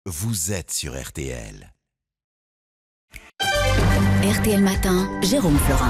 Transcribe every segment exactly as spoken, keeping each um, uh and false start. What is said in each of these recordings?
vous êtes sur R T L. R T L Matin, Jérôme Florin.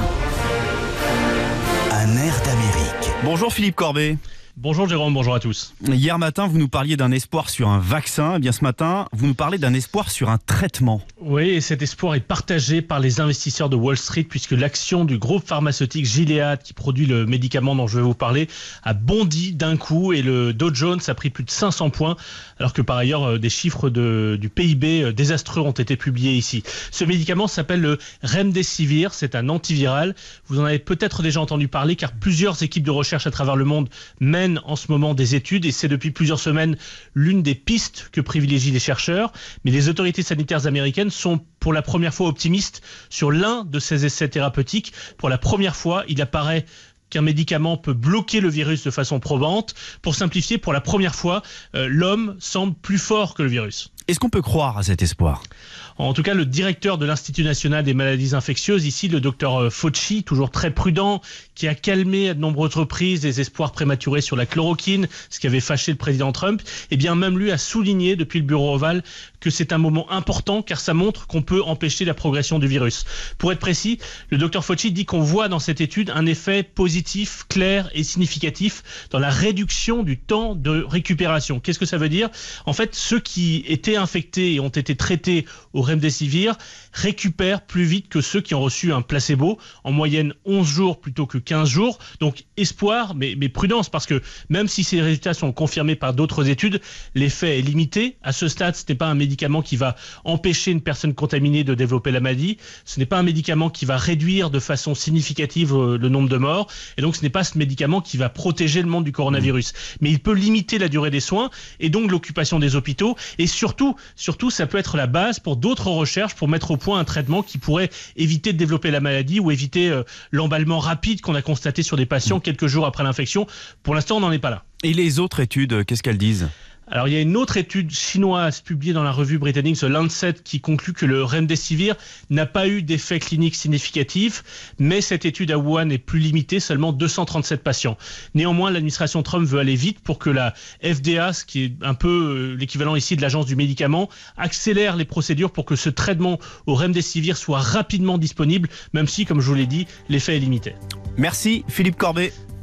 Un air d'Amérique. Bonjour Philippe Corbet. Bonjour Jérôme, bonjour à tous. Hier matin, vous nous parliez d'un espoir sur un vaccin. Eh bien ce matin, vous nous parlez d'un espoir sur un traitement. Oui, et cet espoir est partagé par les investisseurs de Wall Street puisque l'action du groupe pharmaceutique Gilead, qui produit le médicament dont je vais vous parler, a bondi d'un coup et le Dow Jones a pris plus de cinq cents points, alors que par ailleurs des chiffres de, du P I B désastreux ont été publiés ici. Ce médicament s'appelle le Remdesivir, c'est un antiviral. Vous en avez peut-être déjà entendu parler car plusieurs équipes de recherche à travers le monde mènent en ce moment des études et c'est depuis plusieurs semaines l'une des pistes que privilégient les chercheurs. Mais les autorités sanitaires américaines sont pour la première fois optimistes sur l'un de ces essais thérapeutiques. Pour la première fois, il apparaît qu'un médicament peut bloquer le virus de façon probante. Pour simplifier, pour la première fois, euh, l'homme semble plus fort que le virus. Est-ce qu'on peut croire à cet espoir ? En tout cas, le directeur de l'Institut national des maladies infectieuses, ici le docteur Fauci, toujours très prudent, qui a calmé à de nombreuses reprises les espoirs prématurés sur la chloroquine, ce qui avait fâché le président Trump, et bien même lui a souligné depuis le bureau ovale que c'est un moment important car ça montre qu'on peut empêcher la progression du virus. Pour être précis, le docteur Fauci dit qu'on voit dans cette étude un effet positif, clair et significatif dans la réduction du temps de récupération. Qu'est-ce que ça veut dire ? En fait, ceux qui étaient infectés et ont été traités au Remdesivir récupèrent plus vite que ceux qui ont reçu un placebo, en moyenne onze jours plutôt que quinze jours. Donc espoir, mais, mais prudence, parce que même si ces résultats sont confirmés par d'autres études, l'effet est limité. À ce stade, ce n'est pas un médicament qui va empêcher une personne contaminée de développer la maladie. Ce n'est pas un médicament qui va réduire de façon significative le nombre de morts. Et donc ce n'est pas ce médicament qui va protéger le monde du coronavirus. Mais il peut limiter la durée des soins et donc l'occupation des hôpitaux. Et surtout, surtout, ça peut être la base pour d'autres recherches pour mettre au point un traitement qui pourrait éviter de développer la maladie ou éviter euh, l'emballement rapide qu'on a constaté sur des patients quelques jours après l'infection. Pour l'instant, on n'en est pas là. Et les autres études, qu'est-ce qu'elles disent ? Alors, il y a une autre étude chinoise publiée dans la revue britannique The Lancet qui conclut que le Remdesivir n'a pas eu d'effet clinique significatif, mais cette étude à Wuhan est plus limitée, seulement deux cent trente-sept patients. Néanmoins, l'administration Trump veut aller vite pour que la F D A, ce qui est un peu l'équivalent ici de l'agence du médicament, accélère les procédures pour que ce traitement au Remdesivir soit rapidement disponible, même si, comme je vous l'ai dit, l'effet est limité. Merci Philippe Corbet.